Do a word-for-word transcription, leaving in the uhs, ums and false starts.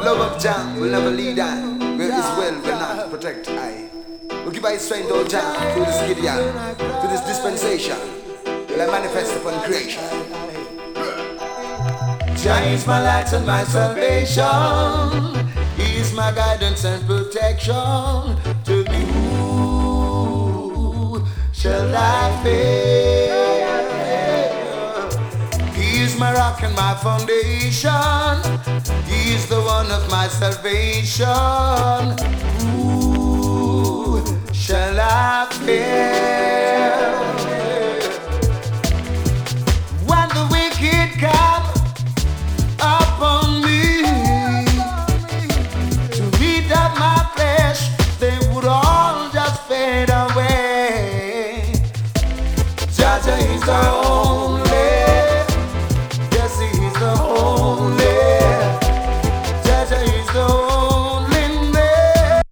love of Jah will never lead I. Where His will will not protect I. We'll give I strength, O Jah, through this Gideon, through this dispensation. Will I manifest upon creation. Jah is my light and my salvation. He is my guidance and protection. To who shall I fear? He is my rock and my foundation. He is the one of my salvation. Who shall I fear?